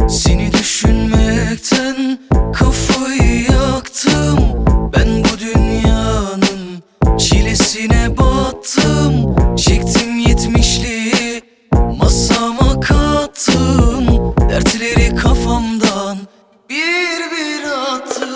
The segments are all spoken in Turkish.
Seni düşünmekten kafayı yaktım. Ben bu dünyanın çilesine battım. Çektim yetmişliği, masama kattım. Dertleri kafamdan bir bir attım.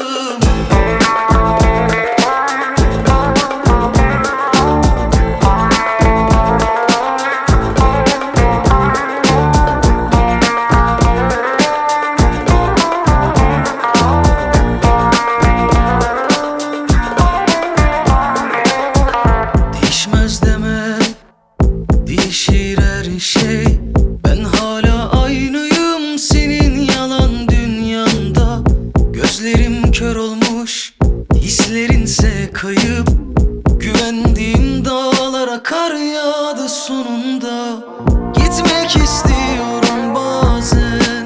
Değişmez deme, değişir her şey. Ben hala aynıyım senin yalan dünyanda. Gözlerim kör olmuş, hislerinse kayıp. Güvendiğim dağlara kar yağdı sonunda. Gitmek istiyorum bazen,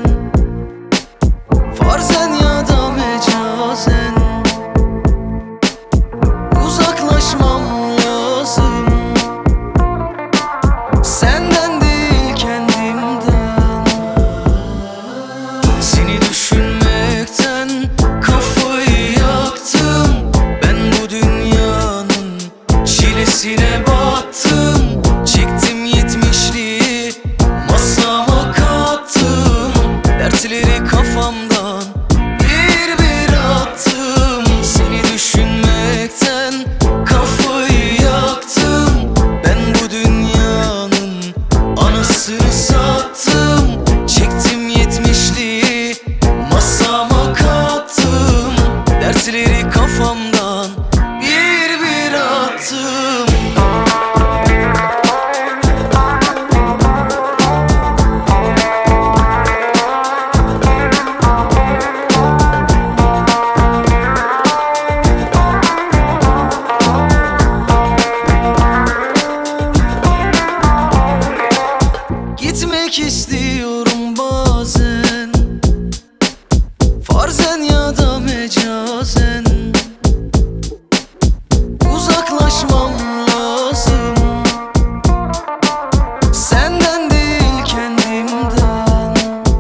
farzen ya da mecazen. Uzaklaşmam lazım, senden değil kendimden. Seni düşünmekten kafayı yaktım. Ben bu dünyanın çilesine battım. Çektim yetmişliği, masama kattım. Dertleri kafamdan bir bir attım. Seni düşünmekten kafayı yaktım. Ben bu dünyanın anasını sattım. Çektim yetmişliği, masama kattım. Dertleri kafamdan bir bir attım. Gitmek istiyorum bazen, farzen ya da mecazen. Uzaklaşmam lazım, senden değil kendimden.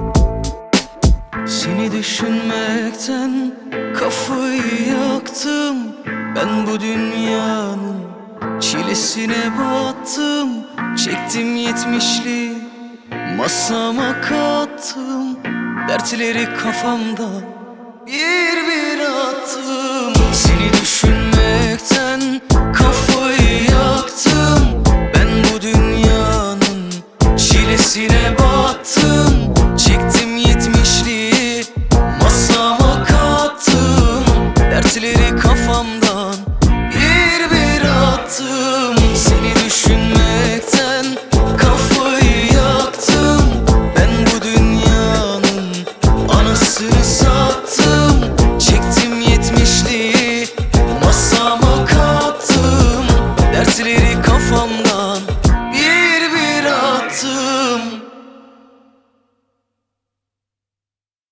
Seni düşünmekten kafayı yaktım. Ben bu dünyanın çilesine battım. Çektim yetmişliği, masama kattım. Dertleri kafamdan bir bir attım. Seni düşünmekten kafayı yaktım. Ben bu dünyanın çilesine battım. Çektim yetmişliği, masama kattım. Dertleri kafamdan bir bir attım. Seni düşünmekten kafayı yaktım. Ben bu dünyanın anasını sattım. Çektim yetmişliği, masama kattım. Dertleri